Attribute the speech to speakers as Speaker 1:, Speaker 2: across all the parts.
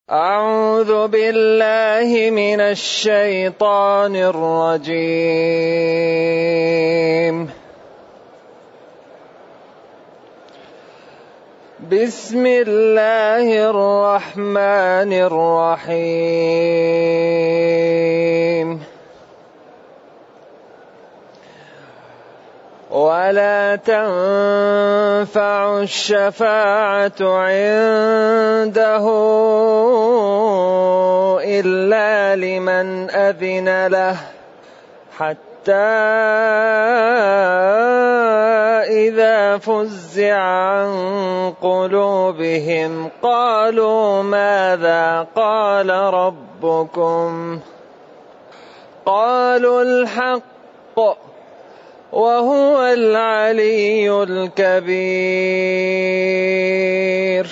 Speaker 1: أعوذ بالله من الشيطان الرجيم. بسم الله الرحمن الرحيم. ولا تنفع الشفاعة عنده إلا لمن أذن له، حتى إذا فزع عن قلوبهم قالوا ماذا قال ربكم؟ قالوا الحق وهو العلي الكبير.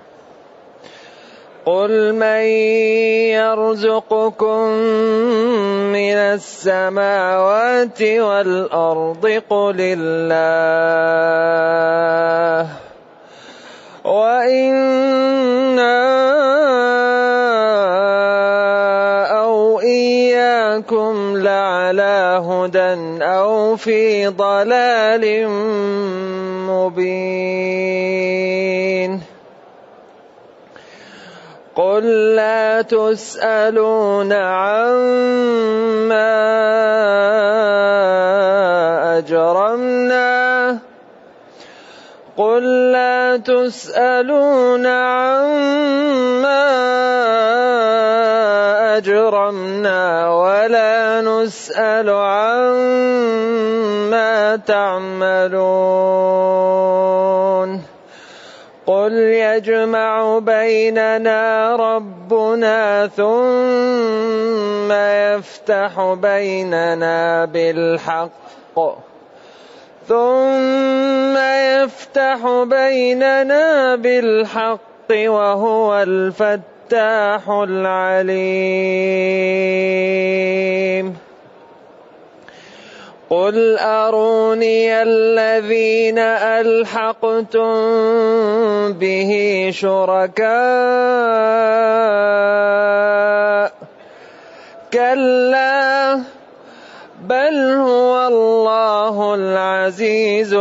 Speaker 1: قل من يرزقكم من السماوات والأرض؟ قل الله، وإنا أو إياكم لعلى هدى أو في ضلال مبين. قل لا تسألون عما أجرمنا، قل لا تسألون عما أجرمنا ولا نسأل عما تعملون. قل يجمع بيننا ربنا ثم يفتح بيننا بالحق وهو الفتاح العليم. قل أروني الذين ألحقتم به شركاء، كلا بل هو الله العزيز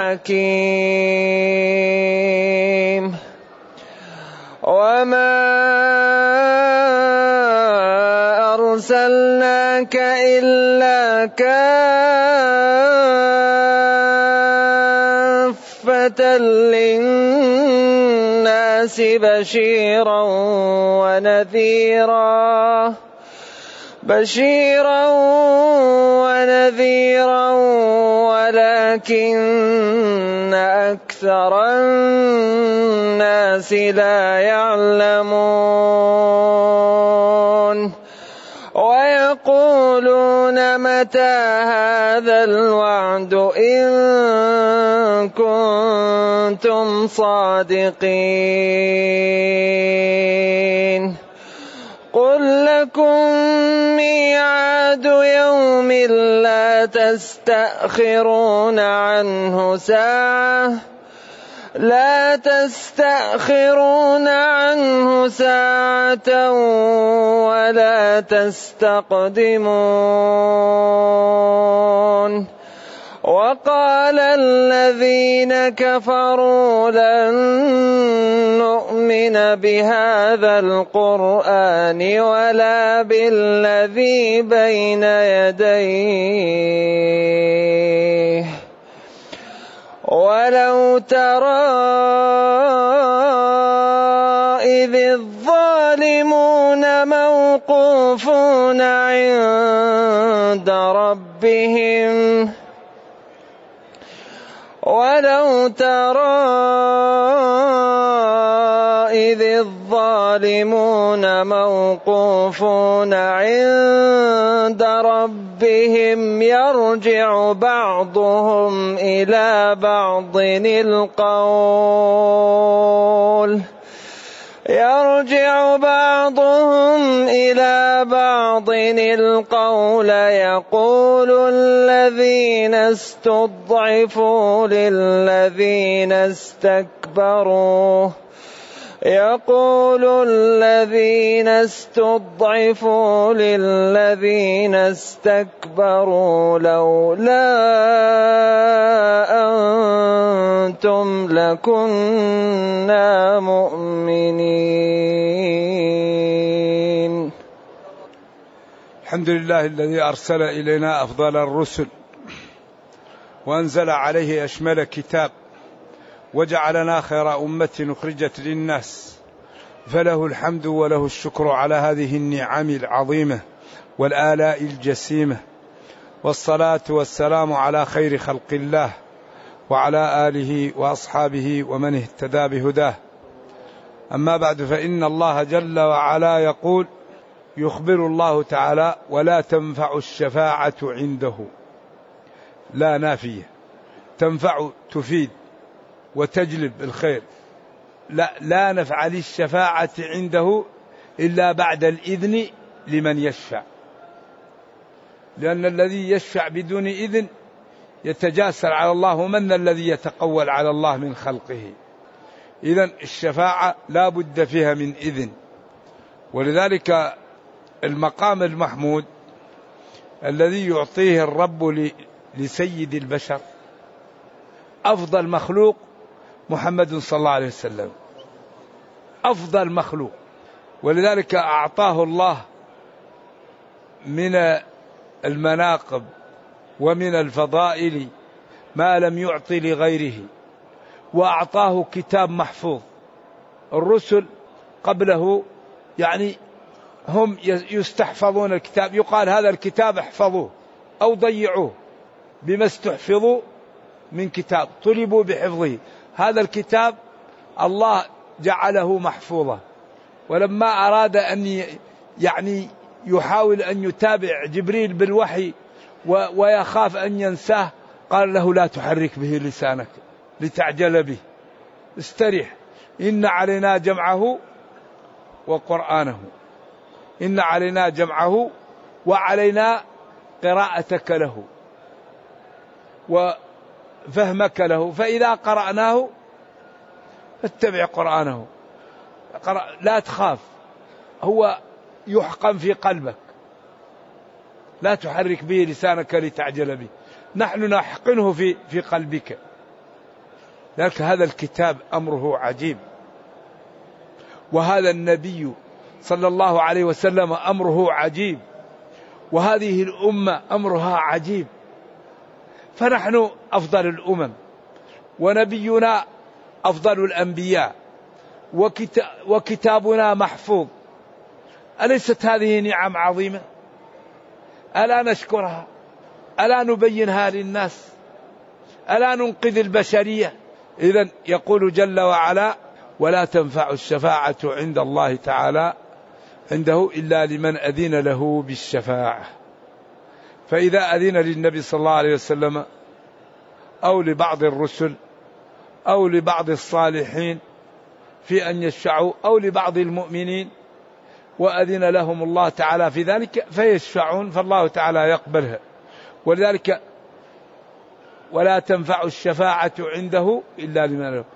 Speaker 1: الحكيم. وما أرسلناك إلا كافة للناس بشيرا ونذيرا ولكن أكثر الناس لا يعلمون. ويقولون متى هذا الوعد إن كنتم صادقين. قل لكم ميعاد يوم لا تستأخرون عنه ساعة ولا تستقدمون. وقال الذين كفروا لن نؤمن بهذا القرآن ولا بالذي بين يديه، ولو ترى إذ الظالمون موقوفون عند ربهم يرجع بعضهم إلى بعض القول يقول الذين استضعفوا للذين استكبروا يقول الذين استضعفوا للذين استكبروا لولا أنتم لكنا مؤمنين.
Speaker 2: الحمد لله الذي أرسل إلينا أفضل الرسل وأنزل عليه أشمل كتاب وجعلنا خير أمة أخرجت للناس، فله الحمد وله الشكر على هذه النعم العظيمة والآلاء الجسيمة، والصلاة والسلام على خير خلق الله وعلى آله وأصحابه ومن اهتدى بهداه. أما بعد، فإن الله جل وعلا يقول: يخبر الله تعالى: ولا تنفع الشفاعة عنده. لا نافية، تنفع تفيد وتجلب الخير. لا نفع للشفاعة عنده إلا بعد الإذن لمن يشفع، لأن الذي يشفع بدون إذن يتجاسر على الله، ومن الذي يتقول على الله من خلقه. إذن الشفاعة لا بد فيها من إذن. ولذلك المقام المحمود الذي يعطيه الرب لسيد البشر أفضل مخلوق محمد صلى الله عليه وسلم، أفضل مخلوق. ولذلك أعطاه الله من المناقب ومن الفضائل ما لم يعطي لغيره، وأعطاه كتاب محفوظ. الرسل قبله يعني هم يستحفظون الكتاب، يقال هذا الكتاب احفظوه أو ضيعوه، بما استحفظوا من كتاب طلبوا بحفظه. هذا الكتاب الله جعله محفوظا، ولما أراد أن يعني يحاول أن يتابع جبريل بالوحي ويخاف أن ينساه، قال له: لا تحرك به لسانك لتعجل به، استريح، إن علينا جمعه وقرآنه، إن علينا جمعه وعلينا قراءتك له وفهمك له، فإذا قرأناه فاتبع قرآنه. لا تخاف، هو يحقن في قلبك، لا تحرك به لسانك لتعجل به، نحن نحقنه في قلبك. لكن هذا الكتاب أمره عجيب، وهذا النبي صلى الله عليه وسلم أمره عجيب، وهذه الأمة أمرها عجيب. فنحن أفضل الأمم، ونبينا أفضل الأنبياء، وكتابنا محفوظ. أليست هذه نعم عظيمة؟ ألا نشكرها؟ ألا نبينها للناس؟ ألا ننقذ البشرية؟ إذن يقول جل وعلا: ولا تنفع الشفاعة عند الله تعالى عنده إلا لمن أذن له بالشفاعة. فإذا أذن للنبي صلى الله عليه وسلم أو لبعض الرسل أو لبعض الصالحين في أن يشفعوا أو لبعض المؤمنين وأذن لهم الله تعالى في ذلك فيشفعون، فالله تعالى يقبلها. ولذلك ولا تنفع الشفاعة عنده إلا لمن له.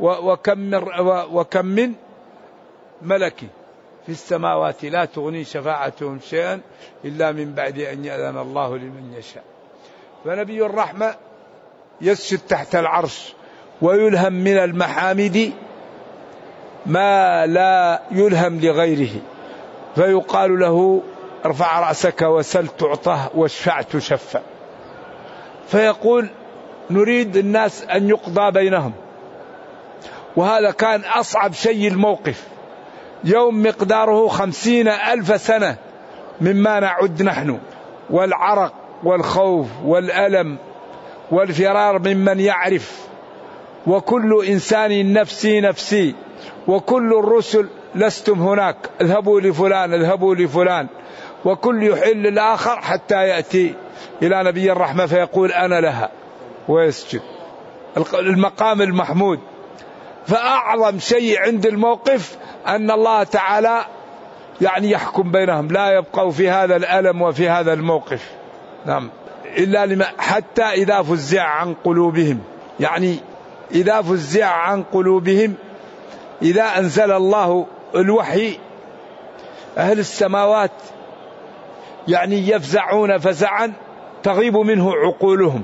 Speaker 2: وكم من ملك في السماوات لا تغني شفاعتهم شيئا إلا من بعد أن يأذن الله لمن يشاء. فنبي الرحمة يسجد تحت العرش ويلهم من المحامد ما لا يلهم لغيره، فيقال له: ارفع رأسك وسل تعطه واشفع تشفع. فيقول: نريد الناس أن يقضى بينهم. وهذا كان أصعب شيء الموقف، يوم مقداره 50,000 سنة مما نعد نحن، والعرق والخوف والألم والفرار ممن يعرف، وكل إنسان نفسي نفسي، وكل الرسل لستم هناك، اذهبوا لفلان اذهبوا لفلان، وكل يحل الآخر حتى يأتي إلى نبي الرحمة فيقول: أنا لها، ويسجد. المقام المحمود. فأعظم شيء عند الموقف أن الله تعالى يعني يحكم بينهم، لا يبقوا في هذا الألم وفي هذا الموقف. نعم. إلا لما حتى إذا فزع عن قلوبهم، يعني إذا فزع عن قلوبهم إذا أنزل الله الوحي أهل السماوات يعني يفزعون فزعا تغيب منه عقولهم،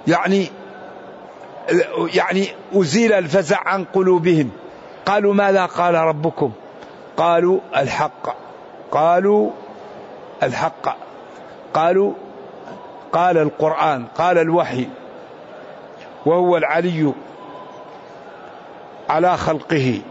Speaker 2: يعني أزيل الفزع عن قلوبهم. قالوا ماذا قال ربكم؟ قالوا الحق. قالوا الحق. قالوا قال القرآن، قال الوحي، وهو العلي على خلقه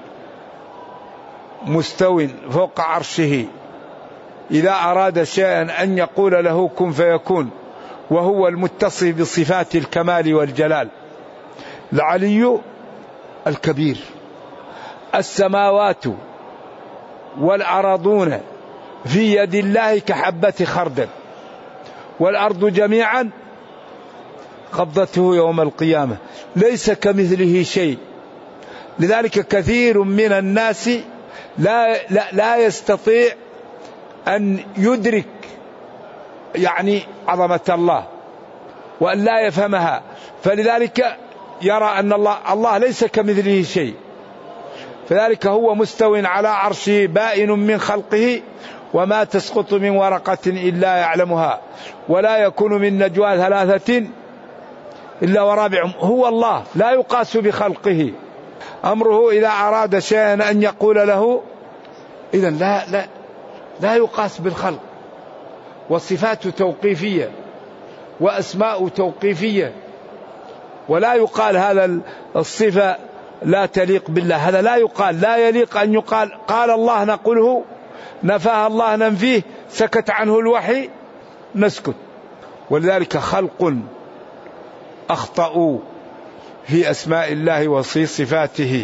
Speaker 2: مستو فوق عرشه، إذا أراد شيئا أن يقول له كن فيكون، وهو المتصف بصفات الكمال والجلال. العلي الكبير. السماوات والأرضون في يد الله كحبة خردل، والأرض جميعا قبضته يوم القيامة، ليس كمثله شيء. لذلك كثير من الناس لا يستطيع أن يدرك يعني عظمة الله وأن لا يفهمها، فلذلك يرى أن الله ليس كمثله شيء. فذلك هو مستو على عرشه بائن من خلقه، وما تسقط من ورقة إلا يعلمها، ولا يكون من نجوى ثلاثة إلا ورابعهم. هو الله لا يقاس بخلقه. أمره إذا أراد شيئا أن يقول له، إذن لا يقاس بالخلق. والصفات توقيفية وأسماء توقيفية، ولا يقال هذا الصفة لا تليق بالله، هذا لا يقال، لا يليق أن يقال قال الله نقوله، نفاه الله ننفيه، سكت عنه الوحي نسكت. ولذلك خلق أخطأوا في أسماء الله وفي صفاته،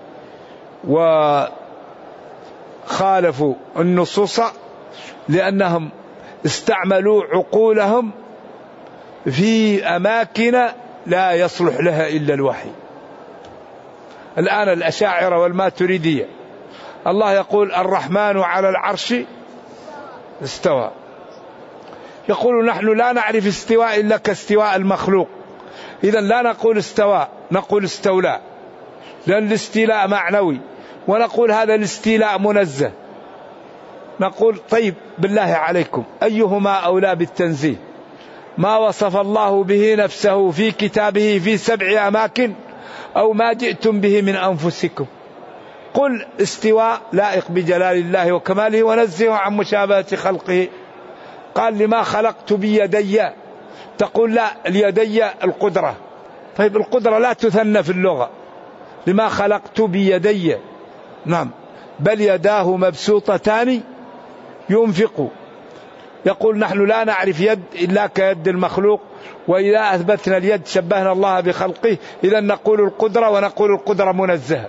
Speaker 2: وخالفوا النصوص لأنهم استعملوا عقولهم في أماكن لا يصلح لها إلا الوحي. الآن الأشاعرة والماتريدية، الله يقول الرحمن على العرش استوى، يقول نحن لا نعرف استواء إلا كاستواء المخلوق، إذا لا نقول استوى، نقول استولى، لأن الاستيلاء معنوي، ونقول هذا الاستيلاء منزه. نقول طيب بالله عليكم أيهما أولى بالتنزيه؟ ما وصف الله به نفسه في كتابه في 7 أماكن، أو ما جئتم به من أنفسكم؟ قل استواء لائق بجلال الله وكماله ونزه عن مشابهة خلقه. قال لما خلقت بيدي، تقول لا اليدي القدرة، طيب القدرة لا تثنى في اللغة، لما خلقت بيدي، نعم بل يداه مبسوطتان ينفق. يقول نحن لا نعرف يد إلا كيد المخلوق، وإذا أثبتنا اليد شبهنا الله بخلقه، إذا نقول القدرة ونقول القدرة منزهة.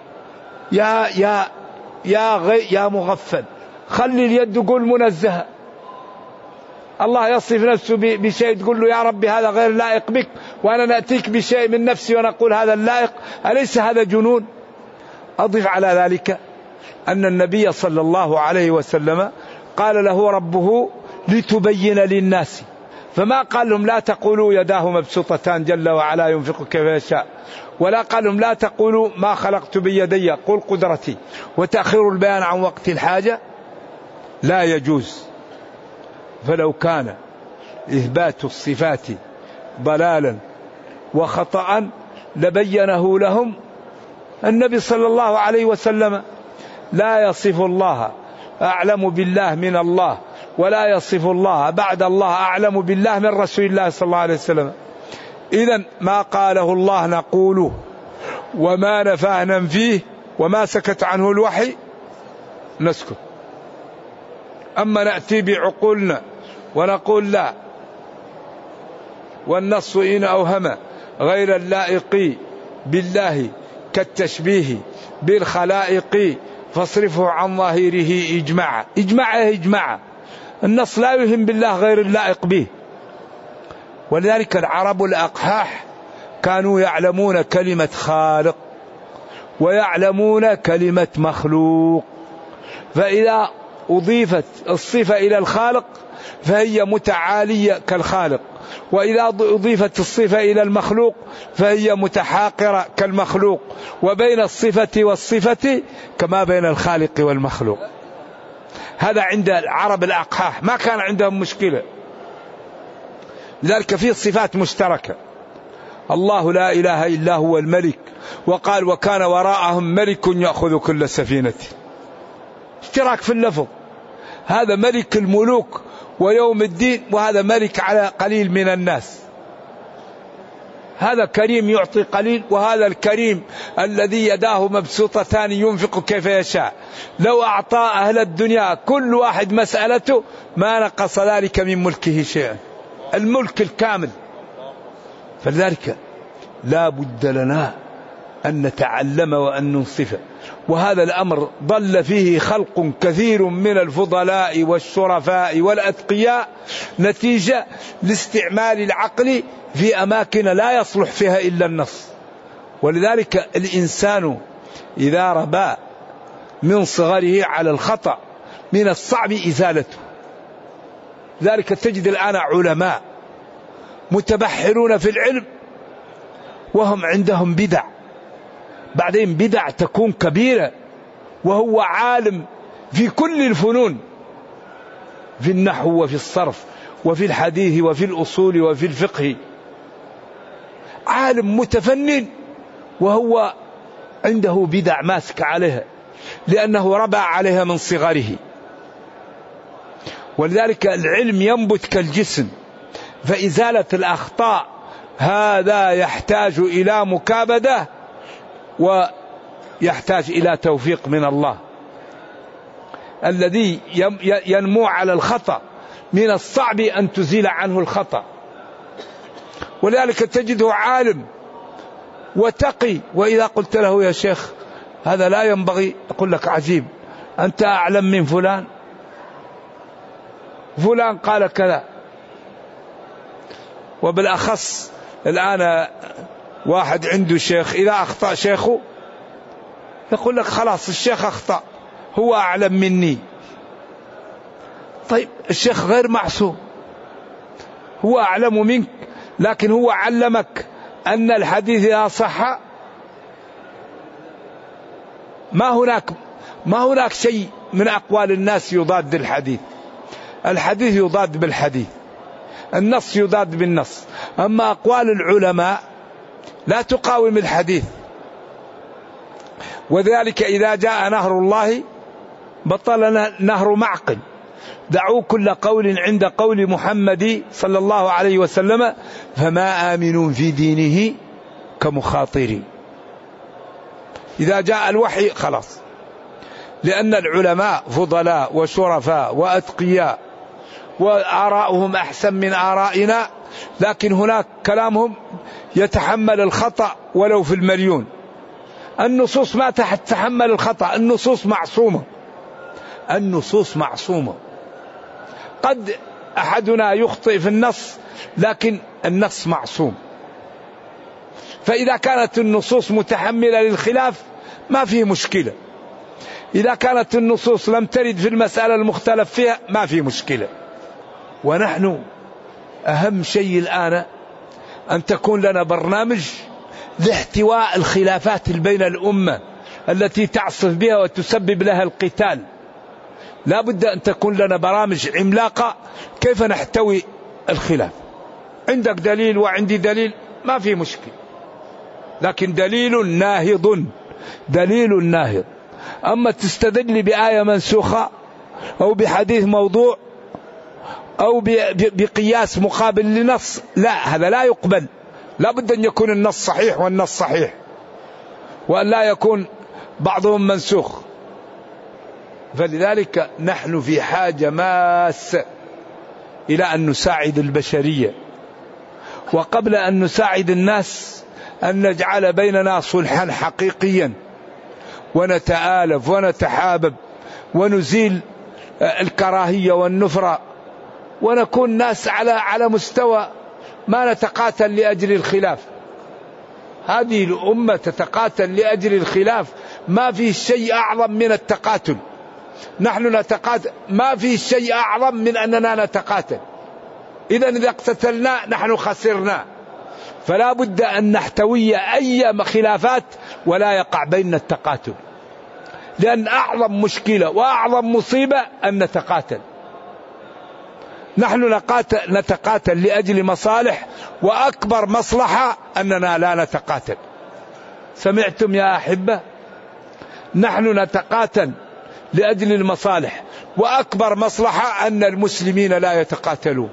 Speaker 2: يا مغفل، خلي اليد يقول منزهة. الله يصف نفسه بشيء تقول له يا ربي هذا غير لائق بك، وأنا نأتيك بشيء من نفسي ونقول هذا اللائق، أليس هذا جنون؟ أضف على ذلك أن النبي صلى الله عليه وسلم قال له ربه لتبين للناس، فما قال لهم لا تقولوا يداه مبسوطتان جل وعلا ينفق كيف يشاء، ولا قال لهم لا تقولوا ما خلقت بيدي، قل قدرتي. وتأخير البيان عن وقت الحاجة لا يجوز. فلو كان إثبات الصفات ضلالا وخطأ لبينه لهم النبي صلى الله عليه وسلم. لا يصف الله أعلم بالله من الله، ولا يصف الله بعد الله أعلم بالله من رسول الله صلى الله عليه وسلم. إذن ما قاله الله نقوله، وما نفاه ننفيه، وما سكت عنه الوحي نسكت. أما نأتي بعقولنا ونقول لا، والنص إن أوهم غير اللائق بالله كالتشبيه بالخلائق فاصرفه عن ظاهره إجماع. النص لا يهم بالله غير اللائق به. ولذلك العرب الأقحاح كانوا يعلمون كلمة خالق ويعلمون كلمة مخلوق، فإذا أضيفت الصفة إلى الخالق فهي متعالية كالخالق، وإذا أضيفت الصفة إلى المخلوق فهي متحاقرة كالمخلوق، وبين الصفة والصفة كما بين الخالق والمخلوق. هذا عند العرب الأقحاح ما كان عندهم مشكلة، لذلك فيه صفات مشتركة. الله لا إله إلا هو الملك، وقال وكان وراءهم ملك يأخذ كل سفينة. اشتراك في اللفظ، هذا ملك الملوك ويوم الدين، وهذا ملك على قليل من الناس. هذا كريم يعطي قليل، وهذا الكريم الذي يداه مبسوطتان ينفق كيف يشاء. لو أعطى أهل الدنيا كل واحد مسألته ما نقص ذلك من ملكه شيئا، الملك الكامل. فلذلك لا بد لنا أن نتعلم وأن ننصف، وهذا الأمر ضل فيه خلق كثير من الفضلاء والشرفاء والأتقياء نتيجة لاستعمال العقل في أماكن لا يصلح فيها إلا النص. ولذلك الإنسان إذا ربى من صغره على الخطأ من الصعب إزالته. ذلك تجد الآن علماء متبحرون في العلم وهم عندهم بدع، بعدين بدع تكون كبيرة، وهو عالم في كل الفنون، في النحو وفي الصرف وفي الحديث وفي الأصول وفي الفقه، عالم متفنن وهو عنده بدع ماسك عليها لأنه ربى عليها من صغره. ولذلك العلم ينبت كالجسم، فإزالة الأخطاء هذا يحتاج إلى مكابدة ويحتاج إلى توفيق من الله. الذي ينمو على الخطأ من الصعب أن تزيل عنه الخطأ. ولذلك تجده عالم وتقي، وإذا قلت له يا شيخ هذا لا ينبغي، يقول لك عجيب أنت أعلم من فلان، فلان قال كذا. وبالأخص الآن واحد عنده شيخ، إذا أخطأ شيخه يقول لك خلاص الشيخ أخطأ هو أعلم مني. طيب الشيخ غير معصوم، هو أعلم منك، لكن هو علمك أن الحديث إذا صح ما هناك شيء من أقوال الناس يضاد الحديث. الحديث يضاد بالحديث، النص يضاد بالنص، أما أقوال العلماء لا تقاوم الحديث. وذلك إذا جاء نهر الله بطل نهر معقل. دعوا كل قول عند قول محمد صلى الله عليه وسلم، فما آمنون في دينه كمخاطرين. إذا جاء الوحي خلاص، لأن العلماء فضلاء وشرفاء وأتقياء وآراؤهم أحسن من آرائنا، لكن هناك كلامهم يتحمل الخطأ ولو في المليون. النصوص ما تتحمل الخطأ، النصوص معصومة، النصوص معصومة. قد أحدنا يخطئ في النص لكن النص معصوم. فإذا كانت النصوص متحملة للخلاف ما فيه مشكلة، إذا كانت النصوص لم ترد في المسألة المختلف فيها ما فيه مشكلة. ونحن أهم شيء الآن أن تكون لنا برنامج لاحتواء الخلافات بين الأمة التي تعصف بها وتسبب لها القتال. لا بد أن تكون لنا برامج عملاقة كيف نحتوي الخلاف. عندك دليل وعندي دليل ما في مشكلة، لكن دليل ناهض، دليل ناهض. أما تستدل بآية منسوخة أو بحديث موضوع أو بقياس مقابل لنص، لا، هذا لا يقبل. لا بد أن يكون النص صحيح والنص صحيح، وأن لا يكون بعضهم منسوخ. فلذلك نحن في حاجة ماسة إلى أن نساعد البشرية، وقبل أن نساعد الناس أن نجعل بيننا صلحا حقيقيا، ونتآلف ونتحابب ونزيل الكراهية والنفرة، ونكون ناس على مستوى ما نتقاتل لأجل الخلاف. هذه الأمة تتقاتل لأجل الخلاف، ما في شيء أعظم من التقاتل. نحن نتقاتل، ما في شيء أعظم من أننا نتقاتل. إذا اقتتلنا نحن خسرنا. فلا بد أن نحتوي أي خلافات ولا يقع بيننا التقاتل، لأن أعظم مشكلة وأعظم مصيبة أن نتقاتل. نحن نتقاتل لأجل مصالح، وأكبر مصلحة أننا لا نتقاتل. سمعتم يا أحبة؟ نحن نتقاتل لأجل المصالح، وأكبر مصلحة أن المسلمين لا يتقاتلون.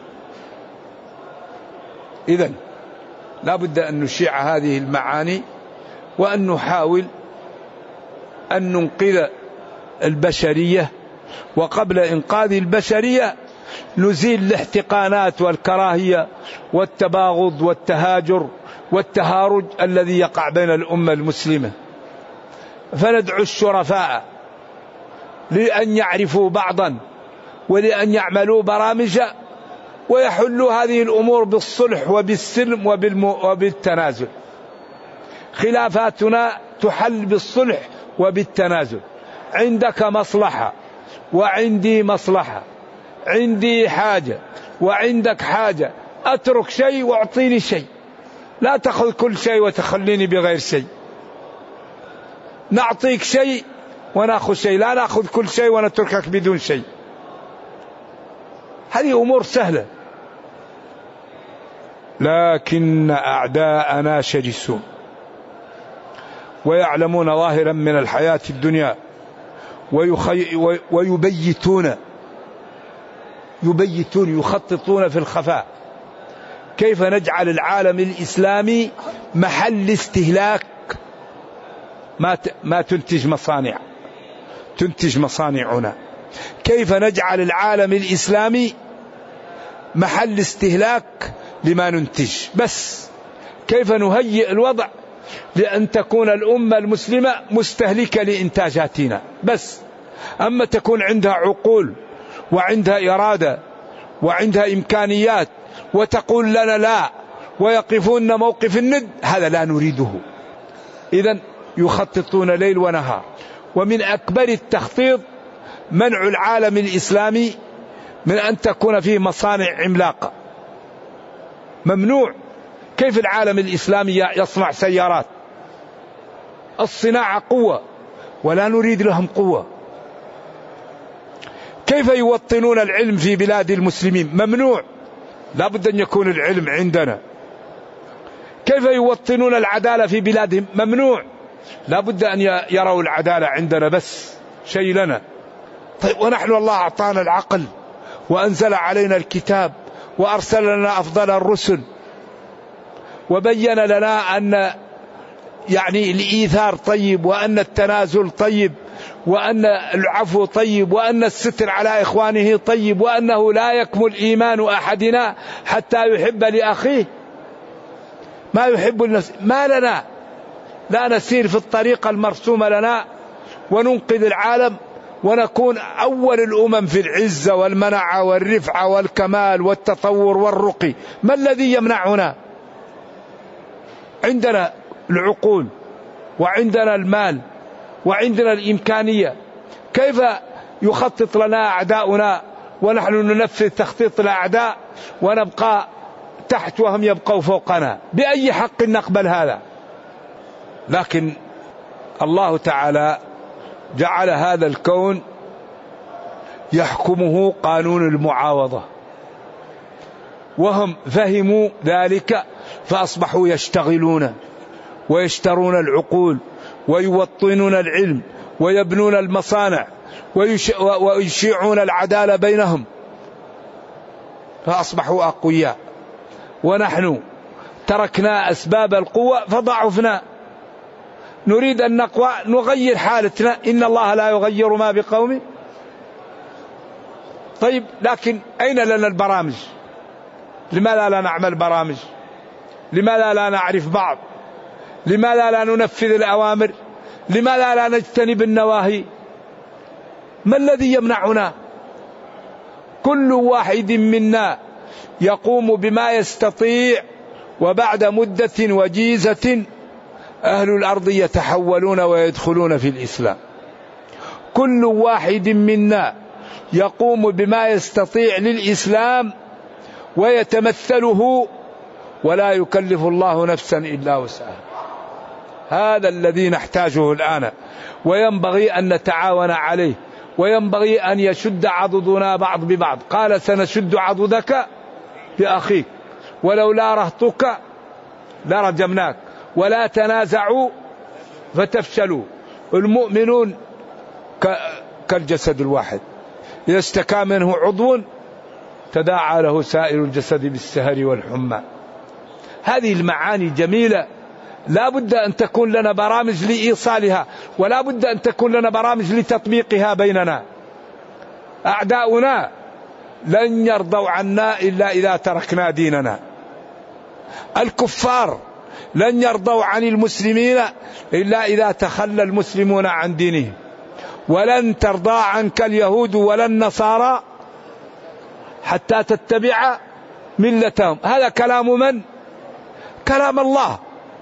Speaker 2: إذن لا بد أن نشيع هذه المعاني، وأن نحاول أن ننقذ البشرية، وقبل إنقاذ البشرية نزيل الاحتقانات والكراهية والتباغض والتهاجر والتهارج الذي يقع بين الأمة المسلمة. فندعو الشرفاء لأن يعرفوا بعضا ولأن يعملوا برامج ويحلوا هذه الأمور بالصلح وبالسلم وبالتنازل. خلافاتنا تحل بالصلح وبالتنازل. عندك مصلحة وعندي مصلحة، عندي حاجة وعندك حاجة، أترك شيء واعطيني شيء، لا تأخذ كل شيء وتخليني بغير شيء. نعطيك شيء ونأخذ شيء، لا نأخذ كل شيء ونتركك بدون شيء. هذه أمور سهلة، لكن أعداءنا شرسون ويعلمون ظاهرا من الحياة الدنيا ويبيتون يخططون في الخفاء كيف نجعل العالم الإسلامي محل استهلاك ما تنتج مصانعنا. كيف نجعل العالم الإسلامي محل استهلاك لما ننتج، بس كيف نهيئ الوضع لأن تكون الأمة المسلمة مستهلكة لإنتاجاتنا بس. أما تكون عندها عقول وعندها إرادة وعندها إمكانيات وتقول لنا لا ويقفون موقف الند، هذا لا نريده. إذن يخططون ليل ونهار. ومن أكبر التخطيط منع العالم الإسلامي من أن تكون فيه مصانع عملاقة. ممنوع. كيف العالم الإسلامي يصنع سيارات؟ الصناعة قوة ولا نريد لهم قوة. كيف يوطنون العلم في بلاد المسلمين؟ ممنوع. لا بد أن يكون العلم عندنا. كيف يوطنون العدالة في بلادهم؟ ممنوع. لا بد أن يروا العدالة عندنا بس شيء لنا. طيب ونحن الله أعطانا العقل وأنزل علينا الكتاب وأرسل لنا أفضل الرسل وبين لنا أن يعني الإيثار طيب، وأن التنازل طيب، وأن العفو طيب، وأن الستر على إخوانه طيب، وأنه لا يكمل إيمان أحدنا حتى يحب لأخيه ما يحب لنفسه. ما لنا لا نسير في الطريقة المرسومة لنا وننقذ العالم ونكون أول الأمم في العزة والمنعة والرفعة والكمال والتطور والرقي؟ ما الذي يمنعنا؟ عندنا العقول وعندنا المال وعندنا الإمكانية. كيف يخطط لنا أعداؤنا ونحن ننفذ تخطيط الأعداء ونبقى تحت وهم يبقوا فوقنا؟ بأي حق نقبل هذا؟ لكن الله تعالى جعل هذا الكون يحكمه قانون المعاوضة، وهم فهموا ذلك فأصبحوا يشتغلون ويشترون العقول ويوطنون العلم ويبنون المصانع ويشيعون العدالة بينهم فأصبحوا أقوياء. ونحن تركنا أسباب القوة فضعفنا. نريد أن نقوى نغير حالتنا. إن الله لا يغير ما بقوم. طيب لكن أين لنا البرامج؟ لماذا لا نعمل برامج؟ لماذا لا نعرف بعض؟ لماذا لا ننفذ الأوامر؟ لماذا لا نجتنب النواهي؟ ما الذي يمنعنا؟ كل واحد منا يقوم بما يستطيع، وبعد مدة وجيزة أهل الأرض يتحولون ويدخلون في الإسلام. كل واحد منا يقوم بما يستطيع للإسلام ويتمثله، ولا يكلف الله نفسا إلا وسعها. هذا الذي نحتاجه الآن، وينبغي أن نتعاون عليه، وينبغي أن يشد عضدنا بعض ببعض. قال سنشد عضدك بأخيك ولولا رهطك لرجمناك ولا تنازعوا فتفشلوا. المؤمنون كالجسد الواحد، إذا اشتكى منه عضو تداعى له سائر الجسد بالسهر والحمى. هذه المعاني جميلة، لا بد أن تكون لنا برامج لإيصالها، ولا بد أن تكون لنا برامج لتطبيقها بيننا. أعداؤنا لن يرضوا عنا إلا إذا تركنا ديننا. الكفار لن يرضوا عن المسلمين إلا إذا تخلى المسلمون عن دينهم. ولن ترضى عنك اليهود ولا النصارى حتى تتبع ملتهم. هذا كلام من؟ كلام الله.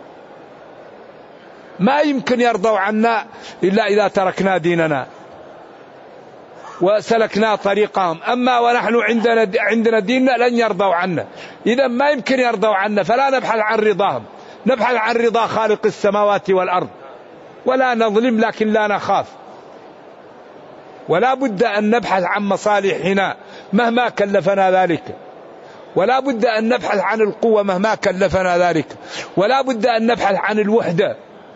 Speaker 2: ما يمكن يرضوا عنا إلا إذا تركنا ديننا وسلكنا طريقهم. أما ونحن عندنا ديننا لن يرضوا عنا. إذا ما يمكن يرضوا عنا، فلا نبحث عن رضاهم، نبحث عن رضا خالق السماوات والأرض. ولا نظلم لكن لا نخاف. ولا بد أن نبحث عن مصالحنا مهما كلفنا ذلك، ولا بد أن نبحث عن القوة مهما كلفنا ذلك، ولا بد أن نبحث عن الوحدة،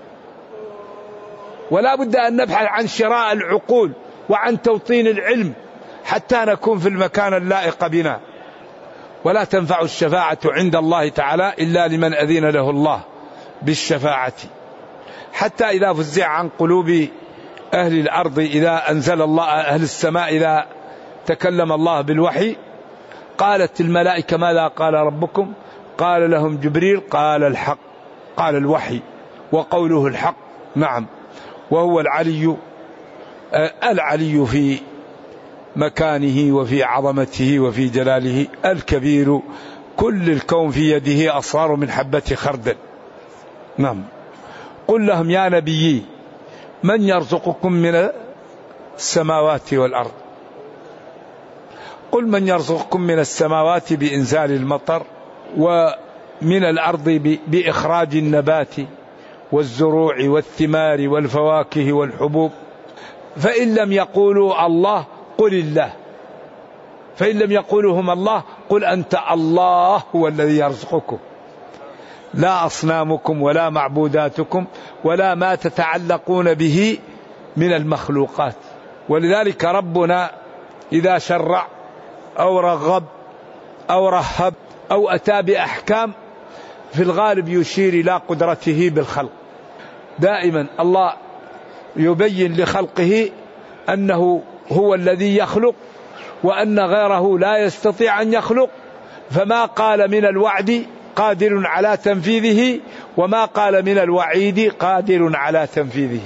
Speaker 2: ولا بد أن نبحث عن شراء العقول وعن توطين العلم حتى نكون في المكان اللائق بنا. ولا تنفع الشفاعة عند الله تعالى إلا لمن أذن له الله بالشفاعة. حتى إذا فزع عن قلوب أهل الأرض، إذا أنزل الله أهل السماء، إذا تكلم الله بالوحي، قالت الملائكة ماذا قال ربكم؟ قال لهم جبريل قال الحق، قال الوحي، وقوله الحق. نعم، وهو العلي في مكانه وفي عظمته وفي جلاله الكبير. كل الكون في يده أصغر من حبة خردل. نعم. قل لهم يا نبي من يرزقكم من السماوات والأرض؟ قل من يرزقكم من السماوات بإنزال المطر، ومن الأرض بإخراج النبات والزروع والثمار والفواكه والحبوب. فإن لم يقولوا الله قل الله، فإن لم يقولوا هم الله قل أنت الله هو الذي يرزقكم، لا أصنامكم ولا معبوداتكم ولا ما تتعلقون به من المخلوقات. ولذلك ربنا إذا شرع أو رغب أو رهب أو أتى بأحكام في الغالب يشير إلى قدرته بالخلق. دائما الله يبين لخلقه أنه هو الذي يخلق، وأن غيره لا يستطيع أن يخلق. فما قال من الوعد قادر على تنفيذه، وما قال من الوعيد قادر على تنفيذه.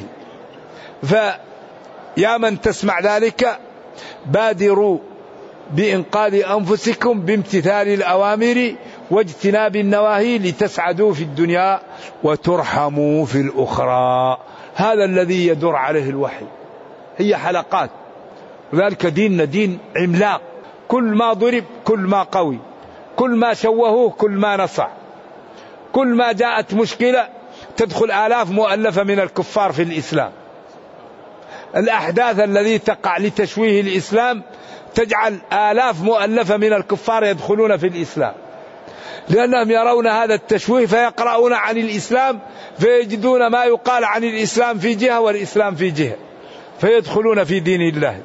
Speaker 2: فيا من تسمع ذلك بادروا بإنقاذ أنفسكم بامتثال الأوامر واجتناب النواهي لتسعدوا في الدنيا وترحموا في الأخرى. هذا الذي يدور عليه الوحي، هي حلقات. وذلك ديننا دين عملاق، كل ما ضرب كل ما قوي، كل ما شوهوه كل ما نصع، كل ما جاءت مشكلة تدخل آلاف مؤلفة من الكفار في الإسلام. الأحداث الذي تقع لتشويه الإسلام تجعل آلاف مؤلفة من الكفار يدخلون في الإسلام، لأنهم يرون هذا التشويه فيقرؤون عن الإسلام فيجدون ما يقال عن الإسلام في جهة والإسلام في جهة، فيدخلون في دين الله.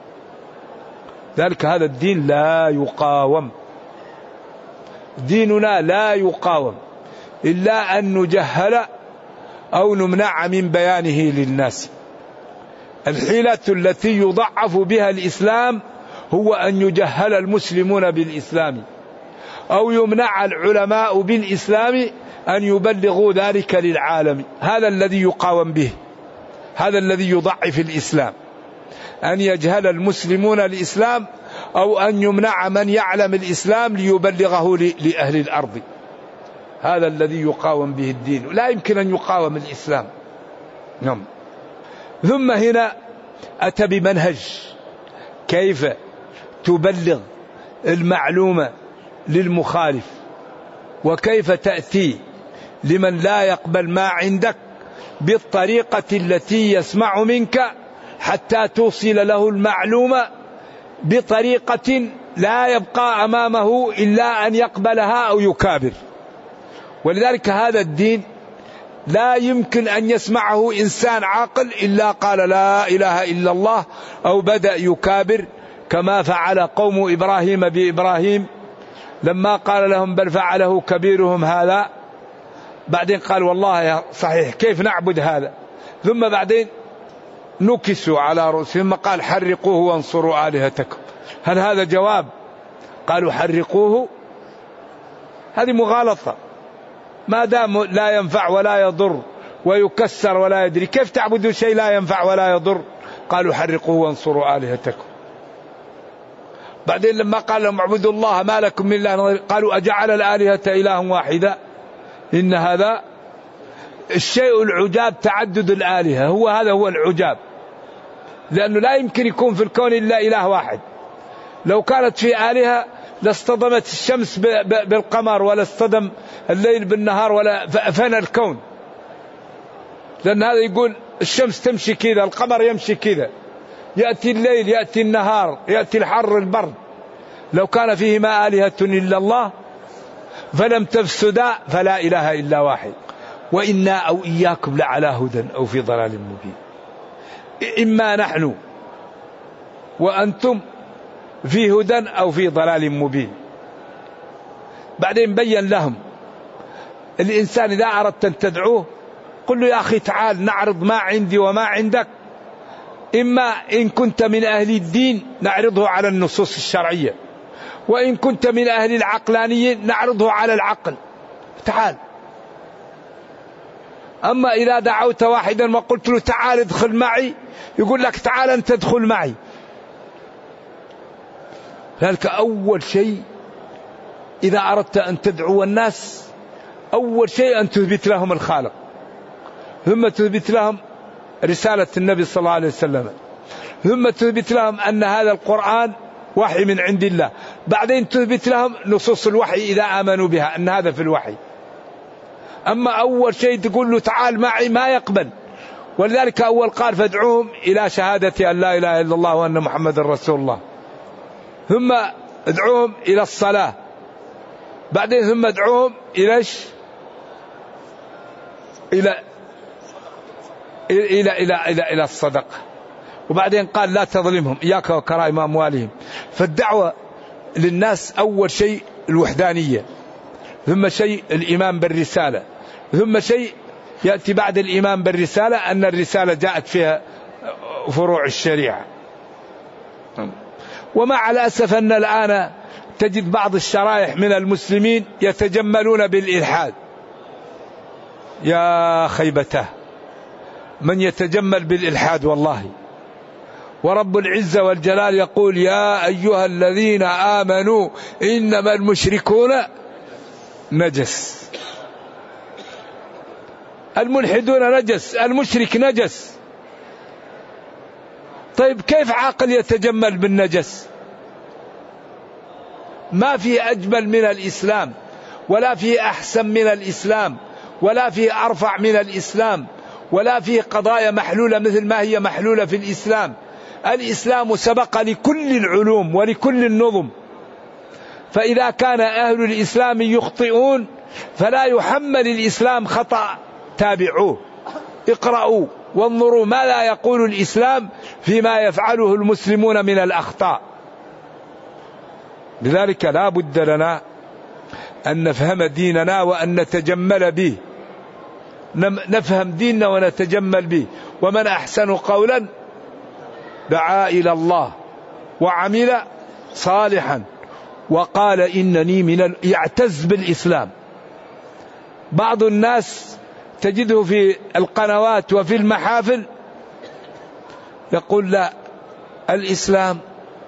Speaker 2: ذلك هذا الدين لا يقاوم، ديننا لا يقاوم إلا أن نجهل أو نمنع من بيانه للناس. الحيلة التي يضعف بها الإسلام هو أن يجهل المسلمون بالإسلام، أو يمنع العلماء بالإسلام أن يبلغوا ذلك للعالم. هذا الذي يقاوم به، هذا الذي يضعف الإسلام، أن يجهل المسلمون الإسلام أو أن يمنع من يعلم الإسلام ليبلغه لأهل الأرض. هذا الذي يقاوم به الدين، لا يمكن أن يقاوم الإسلام. نعم. ثم هنا أتى بمنهج كيف تبلغ المعلومة للمخالف، وكيف تأتي لمن لا يقبل ما عندك بالطريقة التي يسمع منك حتى توصل له المعلومة بطريقة لا يبقى أمامه إلا أن يقبلها أو يكابر. ولذلك هذا الدين لا يمكن أن يسمعه إنسان عاقل إلا قال لا إله إلا الله أو بدأ يكابر، كما فعل قوم إبراهيم بإبراهيم لما قال لهم بل فعله كبيرهم هذا، بعدين قال والله يا صحيح كيف نعبد هذا، ثم بعدين نكسوا على رؤوسهم قال حرقوه وانصروا آلهتكم. هل هذا جواب؟ قالوا حرقوه، هذه مغالطة. ما دام لا ينفع ولا يضر ويكسر ولا يدري، كيف تعبدوا شيء لا ينفع ولا يضر؟ قالوا حرقوه وانصروا آلهتكم. بعدين لما قال لهم اعبدوا الله ما لكم من اله، قالوا أجعل الآلهة إله واحدا، إن هذا الشيء العجاب تعدد الآلهة، هذا هو العجاب، لأنه لا يمكن يكون في الكون إلا إله واحد. لو كانت في آلهة لاصطدمت الشمس بالقمر، ولا اصطدم الليل بالنهار، ولا فنى الكون، لأن هذا يقول الشمس تمشي كذا، القمر يمشي كذا، يأتي الليل يأتي النهار، يأتي الحر البرد. لو كان فيهما آلهة إلا الله فلم تفسدا فلا إله إلا واحد، وإنا أو إياكم لعلى هدى أو في ضلال مبين. إما نحن وأنتم في هدى أو في ضلال مبين. بعدين بين لهم الإنسان إذا أردت أن تدعوه قل له يا أخي تعال نعرض ما عندي وما عندك، إما إن كنت من أهل الدين نعرضه على النصوص الشرعية، وإن كنت من أهل العقلانيين نعرضه على العقل، تعال. أما إذا دعوت واحدا وقلت له تعال ادخل معي، يقول لك تعال أنت ادخل معي. ذلك أول شيء إذا أردت أن تدعو الناس، أول شيء أن تثبت لهم الخالق، ثم تثبت لهم رسالة النبي صلى الله عليه وسلم، ثم تثبت لهم أن هذا القرآن وحي من عند الله، بعدين تثبت لهم نصوص الوحي إذا آمنوا بها أن هذا في الوحي. أما أول شيء تقول له تعال معي ما يقبل. ولذلك أول قال فادعوهم إلى شهادة أن لا إله إلا الله وأن محمد رسول الله، ثم ادعوهم إلى الصلاة، بعدين ثم ادعوهم إلى الصدقة، وبعدين قال لا تظلمهم إياك وكرائم أموالهم. فالدعوة للناس أول شيء الوحدانية، ثم شيء الإيمان بالرسالة، ثم شيء يأتي بعد الإيمان بالرسالة أن الرسالة جاءت فيها فروع الشريعة. ومع الأسف أن الآن تجد بعض الشرائح من المسلمين يتجملون بالإلحاد. يا خيبته من يتجمل بالإلحاد والله. ورب العزة والجلال يقول يا أيها الذين آمنوا إنما المشركون نجس. الملحدون نجس، المشرك نجس. طيب كيف عاقل يتجمل بالنجس؟ ما في أجمل من الإسلام، ولا في أحسن من الإسلام، ولا في أرفع من الإسلام، ولا في قضايا محلولة مثل ما هي محلولة في الإسلام. الإسلام سبق لكل العلوم ولكل النظم، فإذا كان أهل الإسلام يخطئون فلا يحمل الإسلام خطأ، تابعوه، اقرأوا وانظروا ما لا يقول الإسلام فيما يفعله المسلمون من الأخطاء. لذلك لا بد لنا أن نفهم ديننا وأن نتجمل به، نفهم ديننا ونتجمل به. ومن أحسن قولا دعا إلى الله وعمل صالحا وقال إنني يعتز بالإسلام. بعض الناس تجده في القنوات وفي المحافل يقول لا الإسلام،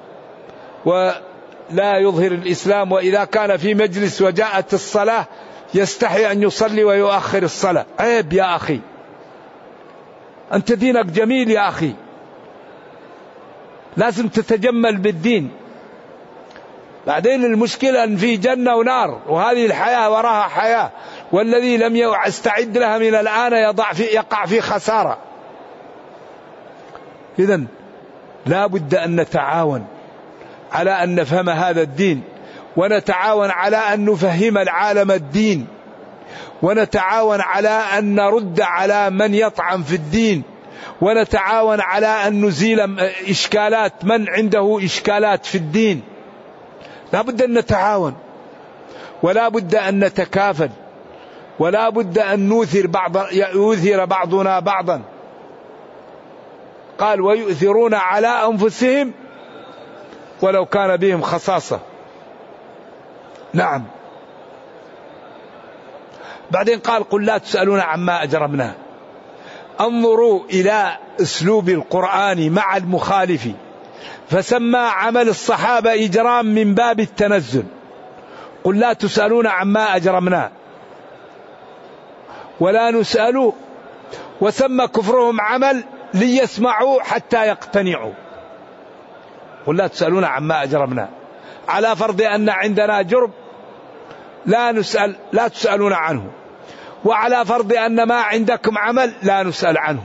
Speaker 2: ولا يظهر الإسلام، وإذا كان في مجلس وجاءت الصلاة يستحي أن يصلي ويؤخر الصلاة. عيب يا أخي، أنت دينك جميل يا أخي، لازم تتجمل بالدين. بعدين المشكلة أن في جنة ونار، وهذه الحياة وراها حياة، والذي لم يستعد لها من الآن يقع في خسارة. إذن لا بد أن نتعاون على أن نفهم هذا الدين، ونتعاون على أن نفهم العالم الدين، ونتعاون على أن نرد على من يطعن في الدين، ونتعاون على أن نزيل إشكالات من عنده إشكالات في الدين. لا بد أن نتعاون، ولا بد أن نتكافل، ولا بد أن يؤثر بعضنا بعضا. قال ويؤثرون على أنفسهم ولو كان بهم خصاصة. نعم. بعدين قال قل لا تسألون عما أجرمنا. انظروا إلى أسلوب القرآن مع المخالف، فسمى عمل الصحابة إجرام من باب التنزل. قل لا تسألون عما أجرمنا ولا نسأل، وسمى كفرهم عمل ليسمعوا حتى يقتنعوا. قل لا تسألون عما أجرمنا على فرض أن عندنا جرم لا تسألون عنه، وعلى فرض أن ما عندكم عمل لا نسأل عنه.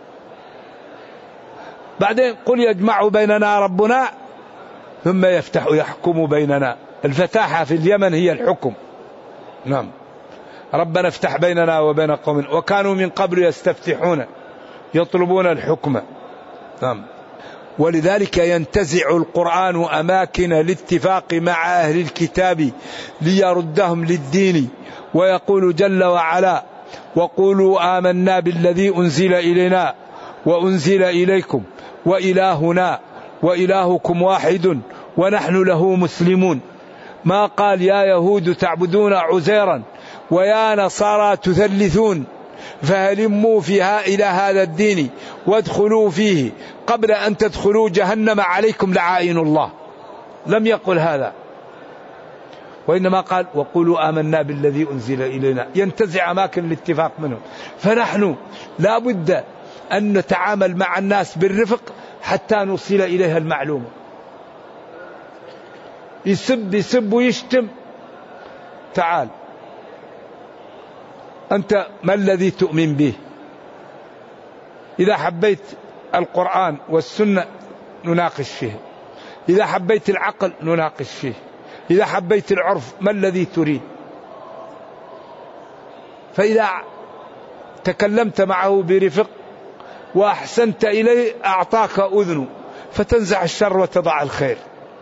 Speaker 2: بعدين قل يجمع بيننا ربنا ثم يحكم بيننا. الفتاحة في اليمن هي الحكم. نعم. ربنا افتح بيننا وبين قوم وكانوا من قبل يستفتحون يطلبون الحكم. نعم. ولذلك ينتزع القرآن أماكن الاتفاق مع أهل الكتاب ليردهم للدين، ويقول جل وعلا وقولوا آمنا بالذي أنزل إلينا وأنزل إليكم وإلهنا وإلهكم واحد ونحن له مسلمون. ما قال يا يهود تعبدون عزيرا ويا نصارى تثلثون فهلموا فيها إلى هذا الدين وادخلوا فيه قبل أن تدخلوا جهنم عليكم لعائن الله. لم يقل هذا، وإنما قال وقولوا آمنا بالذي أنزل إلينا، ينتزع أماكن الاتفاق منهم. فنحن لا بد أن نتعامل مع الناس بالرفق حتى نوصل إليها المعلومة. يسب ويشتم، تعال أنت ما الذي تؤمن به؟ إذا حبيت القرآن والسنة نناقش فيه، إذا حبيت العقل نناقش فيه، إذا حبيت العرف ما الذي تريد. فإذا تكلمت معه برفق وأحسنت إليه أعطاك أذنه، فتنزع الشر وتضع الخير.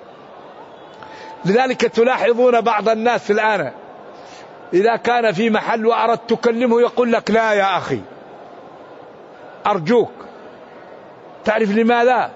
Speaker 2: لذلك تلاحظون بعض الناس الآن إذا كان في محل وأردت تكلمه يقول لك لا يا أخي أرجوك. تعرف لماذا؟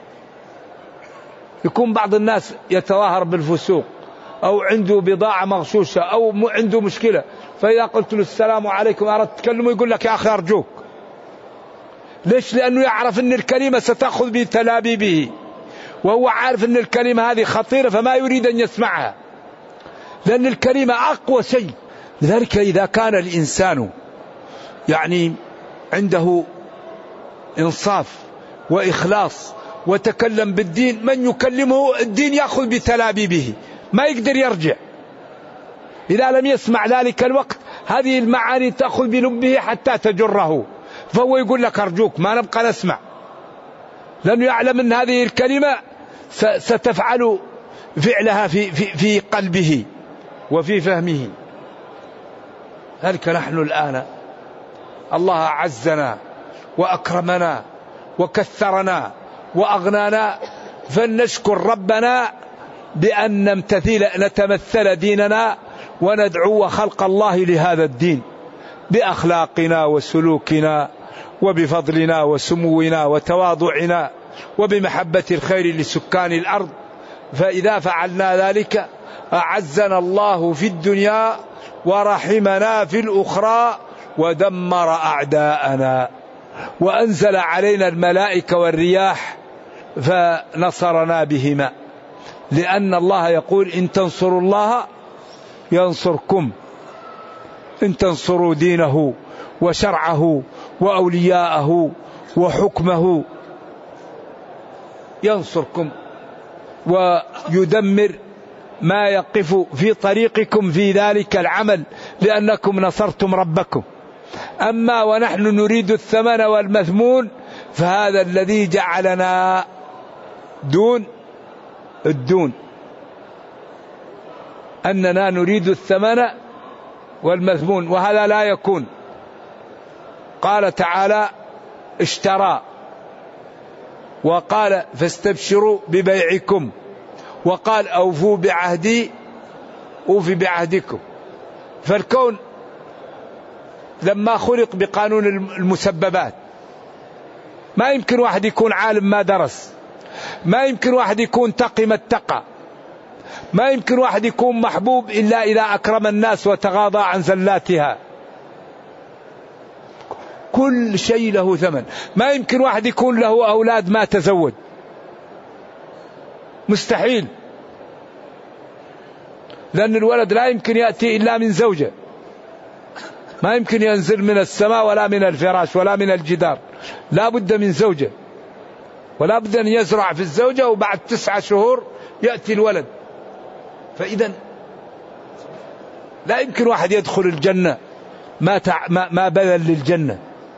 Speaker 2: يكون بعض الناس يتظاهر بالفسوق أو عنده بضاعة مغشوشة أو عنده مشكلة، فإذا قلت له السلام عليكم أردت تكلمه يقول لك يا أخي أرجوك. ليش؟ لأنه يعرف أن الكلمة ستأخذ بتلابيبه، وهو عارف أن الكلمة هذه خطيرة فما يريد أن يسمعها، لأن الكلمة أقوى شيء. لذلك إذا كان الإنسان يعني عنده إنصاف وإخلاص وتكلم بالدين، من يكلمه الدين يأخذ بتلابيبه ما يقدر يرجع. إذا لم يسمع ذلك الوقت هذه المعاني تأخذ بلبه حتى تجره، فهو يقول لك أرجوك ما نبقى نسمع، لأنه يعلم أن هذه الكلمة ستفعل فعلها في قلبه وفي فهمه. ذلك نحن الآن الله أعزنا وأكرمنا وكثرنا وأغنانا، فلنشكر ربنا بأن نتمثل ديننا وندعو خلق الله لهذا الدين بأخلاقنا وسلوكنا وبفضلنا وسمونا وتواضعنا وبمحبة الخير لسكان الأرض. فإذا فعلنا ذلك أعزنا الله في الدنيا ورحمنا في الأخرى ودمر أعداءنا، وأنزل علينا الملائكة والرياح فنصرنا بهما، لأن الله يقول إن تنصروا الله ينصركم، إن تنصروا دينه وشرعه وأولياءه وحكمه. ينصركم ويدمر ما يقف في طريقكم في ذلك العمل لأنكم نصرتم ربكم. أما ونحن نريد الثمن والمثمون فهذا الذي جعلنا دون الدون، أننا نريد الثمن والمثمون، وهذا لا يكون. قال تعالى اشترى، وقال فاستبشروا ببيعكم، وقال أوفوا بعهدي أوفي بعهدكم. فالكون لما خلق بقانون المسببات، ما يمكن واحد يكون عالم ما درس، ما يمكن واحد يكون تقي ما اتقى، ما يمكن واحد يكون محبوب إلا إذا أكرم الناس وتغاضى عن زلاتها. كل شيء له ثمن. ما يمكن واحد يكون له أولاد ما تزوج، مستحيل، لأن الولد لا يمكن يأتي إلا من زوجة، ما يمكن ينزل من السماء ولا من الفراش ولا من الجدار، لا بد من زوجة، ولا بد أن يزرع في الزوجة وبعد 9 شهور يأتي الولد. فإذا لا يمكن واحد يدخل الجنة ما بذل للجنة.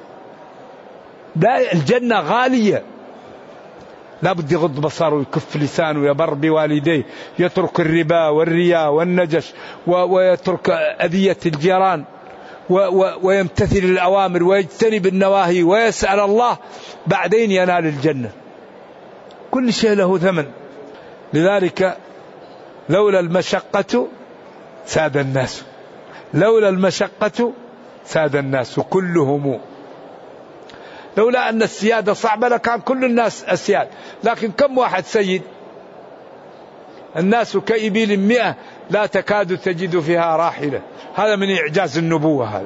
Speaker 2: لا، الجنة غالية، لا بد يغض بصره ويكف لسانه ويبر بوالديه، يترك الربا والرياء والنجش ويترك أذية الجيران ويمتثل الأوامر ويجتنب النواهي ويسأل الله، بعدين ينال الجنة. كل شيء له ثمن. لذلك لولا المشقة ساد الناس، لولا المشقة ساد الناس كلهم. لولا أن السيادة صعبة لكان كل الناس أسياد، لكن كم واحد سيد؟ الناس كإبل 100 لا تكاد تجد فيها راحلة. هذا من إعجاز النبوة. هذا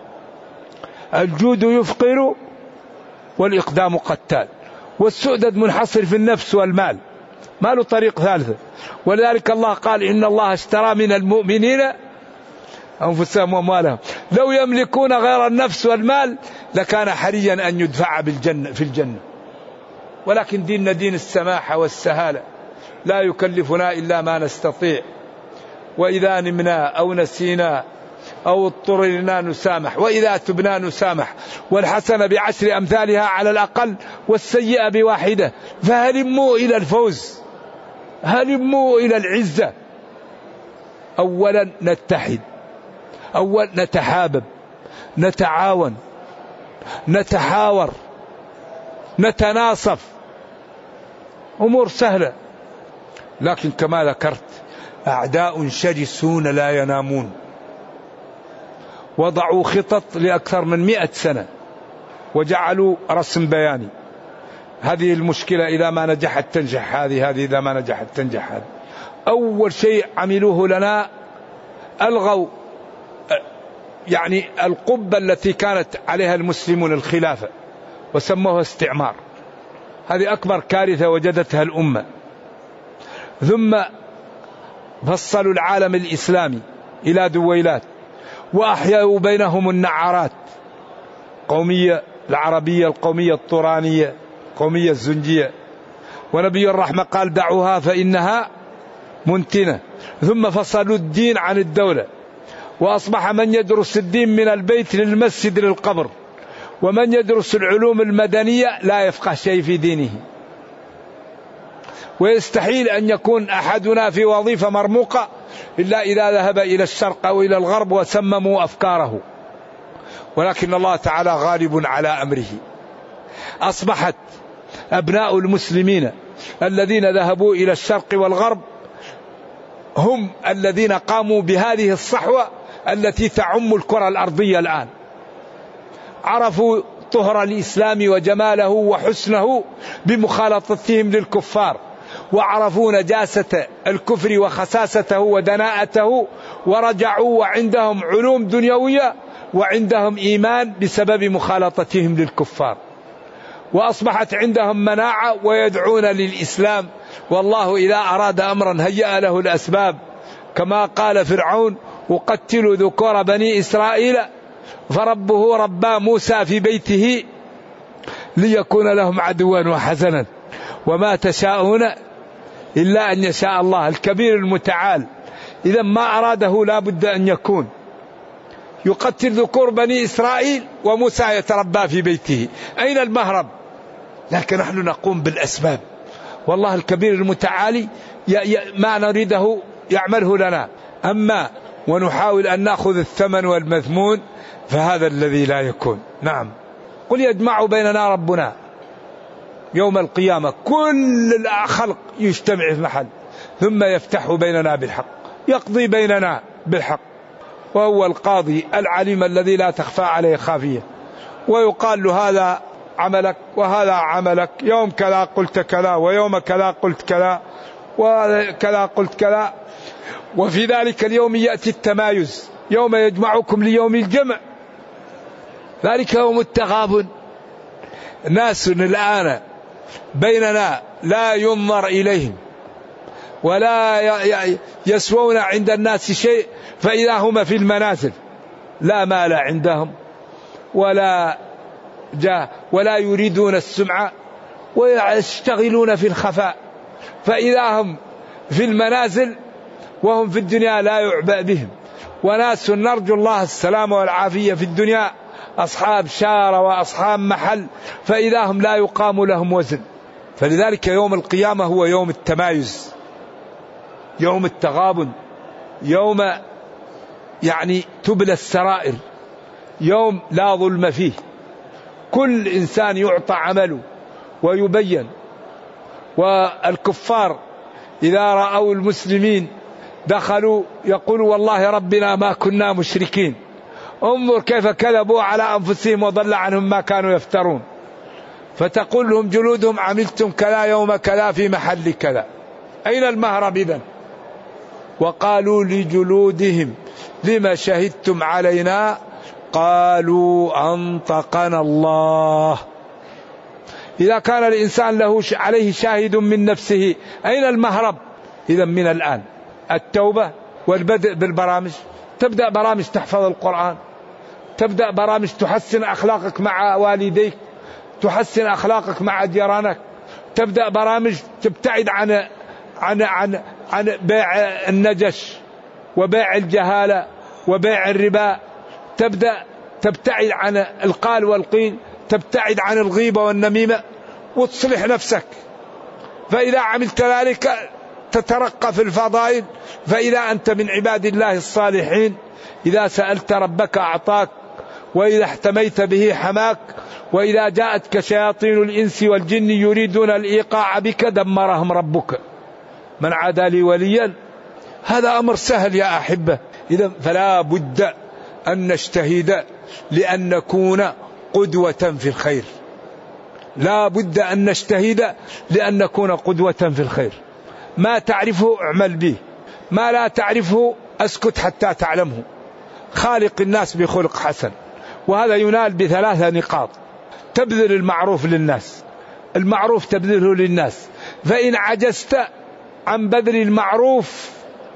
Speaker 2: الجود يفقر والإقدام قتال، والسؤدد منحصر في النفس والمال، ما له طريق ثالثة. ولذلك الله قال إن الله اشترى من المؤمنين أنفسهم وأموالهم لو يملكون غير النفس والمال لكان حريا أن يدفع في الجنة. ولكن ديننا دين السماحة والسهالة، لا يكلفنا إلا ما نستطيع، وإذا نمنا أو نسينا أو اضطررنا نسامح، وإذا تبنا نسامح، والحسنة ب10 أمثالها على الأقل، والسيئة ب1. فهلموا إلى الفوز، هلموا إلى العزة. أولا نتحد، أول نتحابب، نتعاون، نتحاور، نتناصف، أمور سهلة. لكن كما ذكرت أعداء شرسون لا ينامون، وضعوا خطط لأكثر من 100 سنة وجعلوا رسم بياني. هذه المشكلة إذا ما نجحت تنجح هذه إذا ما نجحت تنجح هذه. أول شيء عملوه لنا ألغوا يعني القبة التي كانت عليها المسلمون الخلافة وسموها استعمار. هذه أكبر كارثة وجدتها الأمة. ثم فصلوا العالم الإسلامي إلى دويلات وأحيوا بينهم النعارات، قومية العربية، القومية الطورانية، القومية الزنجية. ونبي الرحمة قال دعوها فإنها منتنة. ثم فصلوا الدين عن الدولة، وأصبح من يدرس الدين من البيت للمسجد للقبر، ومن يدرس العلوم المدنية لا يفقه شيء في دينه. ويستحيل أن يكون أحدنا في وظيفة مرموقة إلا إذا ذهب إلى الشرق أو إلى الغرب وسمموا أفكاره. ولكن الله تعالى غالب على أمره. أصبحت أبناء المسلمين الذين ذهبوا إلى الشرق والغرب هم الذين قاموا بهذه الصحوة التي تعم الكرة الأرضية الآن. عرفوا طهر الإسلام وجماله وحسنه بمخالطتهم للكفار، وعرفوا نجاسة الكفر وخساسته ودناءته، ورجعوا وعندهم علوم دنيوية وعندهم إيمان بسبب مخالطتهم للكفار. وأصبحت عندهم مناعة ويدعون للإسلام. والله إذا أراد أمرا هيأ له الأسباب، كما قال فرعون أقتل ذكور بني إسرائيل فربه ربى موسى في بيته ليكون لهم عدوا وحزنا وما تشاءون إلا أن يشاء الله الكبير المتعال. إذا ما أراده لا بد أن يكون. يقتل ذكور بني إسرائيل وموسى يتربى في بيته، أين المهرب؟ لكن نحن نقوم بالأسباب، والله الكبير المتعالي ما نريده يعمله لنا، أما ونحاول أن نأخذ الثمن والمذمون فهذا الذي لا يكون. نعم. قل يجمع بيننا ربنا يوم القيامة، كل الخلق يجتمع في محل ثم يفتح بيننا بالحق، يقضي بيننا بالحق، وهو القاضي العليم الذي لا تخفى عليه خافية. ويقال له هذا عملك وهذا عملك، يوم كذا قلت كذا ويوم كذا قلت كذا وكذا قلت كذا. وفي ذلك اليوم يأتي التمايز، يوم يجمعكم ليوم الجمع، ذلك يوم التغابن. ناس الآن بيننا لا ينظر إليهم ولا يسوون عند الناس شيء، فإذا هم في المنازل لا مال عندهم ولا جاه ولا يريدون السمعة ويشتغلون في الخفاء، فإذا هم في المنازل وهم في الدنيا لا يعبأ بهم. وناس نرجو الله السلامة والعافية في الدنيا، أصحاب شارة وأصحاب محل، فإذا هم لا يقام لهم وزن. فلذلك يوم القيامة هو يوم التمايز، يوم التغابن، يوم يعني تبلى السرائر، يوم لا ظلم فيه، كل إنسان يعطى عمله ويبين. والكفار إذا رأوا المسلمين دخلوا يقولوا والله ربنا ما كنا مشركين، انظر كيف كذبوا على أنفسهم وضل عنهم ما كانوا يفترون. فتقول لهم جلودهم عملتم كذا يوم كذا في محل كذا، أين المهرب إذن؟ وقالوا لجلودهم لما شهدتم علينا قالوا أنطقنا الله. إذا كان الإنسان له عليه شاهد من نفسه أين المهرب؟ إذا من الآن التوبة والبدء بالبرامج، تبدأ برامج تحفظ القرآن، تبدأ برامج تحسن أخلاقك مع والديك، تحسن أخلاقك مع جيرانك، تبدأ برامج تبتعد عن بيع النجش وبيع الجهالة وبيع الربا، تبدأ تبتعد عن القال والقيل، تبتعد عن الغيبة والنميمة وتصلح نفسك. فإذا عملت ذلك تترقى في الفضائل، فإذا أنت من عباد الله الصالحين إذا سألت ربك أعطاك، وإذا احتميت به حماك، وإذا جاءتك شياطين الإنس والجن يريدون الإيقاع بك دمرهم ربك من عادى لي وليا. هذا أمر سهل يا أحبة. إذا فلا بد أن نجتهد لأن نكون قدوة في الخير، لا بد أن نجتهد لأن نكون قدوة في الخير. ما تعرفه اعمل به، ما لا تعرفه اسكت حتى تعلمه. خالق الناس بخلق حسن، وهذا ينال بثلاثة نقاط: تبذل المعروف للناس، المعروف تبذله للناس، فإن عجزت عن بذل المعروف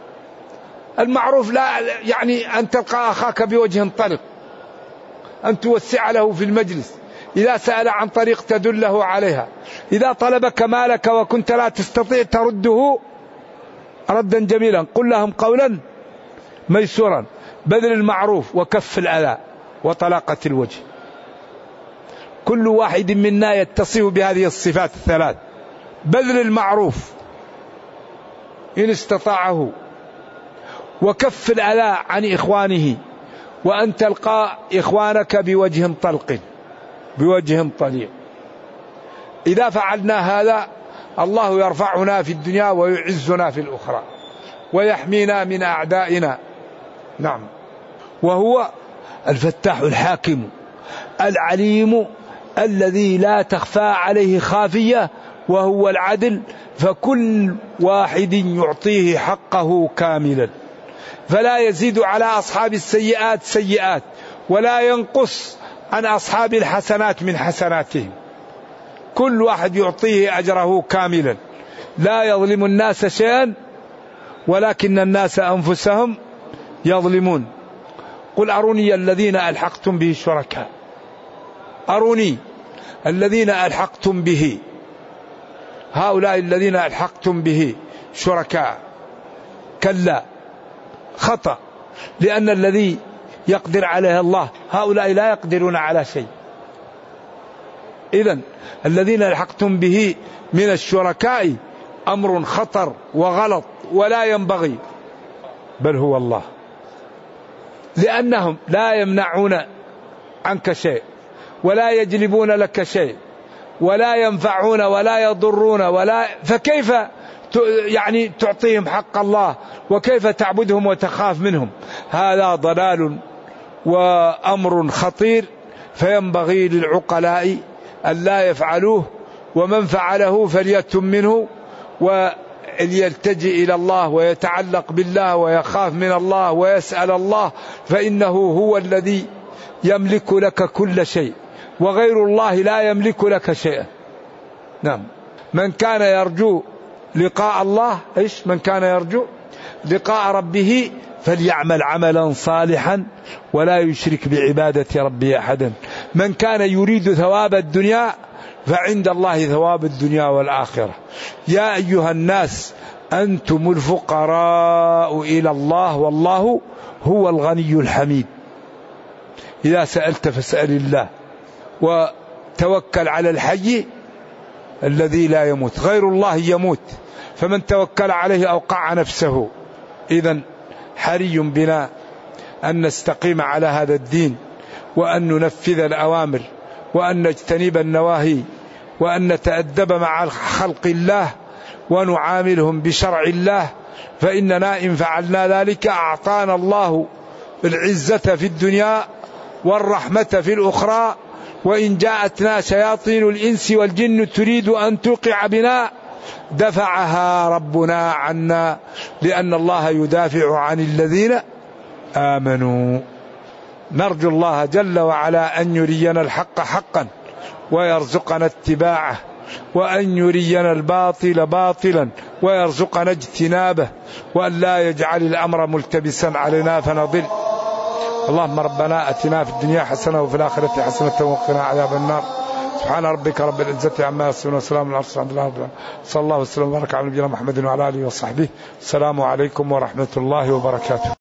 Speaker 2: لا يعني أن تلقى أخاك بوجه طلق، أن توسع له في المجلس، إذا سأل عن طريق تدله عليها، إذا طلبك مالك وكنت لا تستطيع ترده ردا جميلا، قل لهم قولا ميسورا. بذل المعروف وكف الأذى وطلاقة الوجه. كل واحد منا يتصف بهذه الصفات الثلاث: بذل المعروف إن استطاعه، وكف الأذى عن إخوانه، وأن تلقى إخوانك بوجه طلق بوجه طليق. إذا فعلنا هذا الله يرفعنا في الدنيا ويعزنا في الأخرى ويحمينا من أعدائنا. نعم. وهو الفتاح الحاكم العليم الذي لا تخفى عليه خافية، وهو العدل، فكل واحد يعطيه حقه كاملا، فلا يزيد على أصحاب السيئات سيئات ولا ينقص عن أصحاب الحسنات من حسناتهم. كل واحد يعطيه أجره كاملا، لا يظلم الناس شيئا ولكن الناس أنفسهم يظلمون. قل أروني الذين ألحقتم به شركاء، أروني الذين ألحقتم به هؤلاء الذين ألحقتم به شركاء. كلا، خطأ، لأن الذي يقدر عليه الله، هؤلاء لا يقدرون على شيء. إذن الذين ألحقتم به من الشركاء أمر خطر وغلط ولا ينبغي، بل هو الله، لأنهم لا يمنعون عنك شيء ولا يجلبون لك شيء ولا ينفعون ولا يضرون، فكيف يعني تعطيهم حق الله وكيف تعبدهم وتخاف منهم؟ هذا ضلال وأمر خطير، فينبغي للعقلاء أن لا يفعلوه، ومن فعله فليتم منه وليلتجئ إلى الله ويتعلق بالله ويخاف من الله ويسأل الله، فإنه هو الذي يملك لك كل شيء، وغير الله لا يملك لك شيئا. نعم. من كان يرجو لقاء الله، من كان يرجو لقاء ربه فليعمل عملا صالحا ولا يشرك بعبادة ربه أحدا. من كان يريد ثواب الدنيا فعند الله ثواب الدنيا والآخرة. يا أيها الناس أنتم الفقراء إلى الله والله هو الغني الحميد. إذا سألت فاسأل الله وتوكل على الحي الذي لا يموت، غير الله يموت، فمن توكل عليه أوقع نفسه. إذن حري بنا أن نستقيم على هذا الدين، وأن ننفذ الأوامر، وأن نجتنب النواهي، وأن نتأدب مع خلق الله ونعاملهم بشرع الله، فإننا إن فعلنا ذلك أعطانا الله العزة في الدنيا والرحمة في الأخرى. وإن جاءتنا شياطين الإنس والجن تريد أن توقع بنا دفعها ربنا عنا، لأن الله يدافع عن الذين آمنوا. نرجو الله جل وعلا أن يرينا الحق حقا ويرزقنا اتباعه، وأن يرينا الباطل باطلا ويرزقنا اجتنابه، وأن لا يجعل الأمر ملتبسا علينا فنضل. اللهم ربنا أتنا في الدنيا حسنة وفي الآخرة حسنة وقنا عذاب النار. سبحان ربك رب العزة عما يصفون وسلام على المرسلين. صلى الله وسلم وبارك على نبينا محمد وعلى آله وصحبه. السلام عليكم ورحمة الله وبركاته.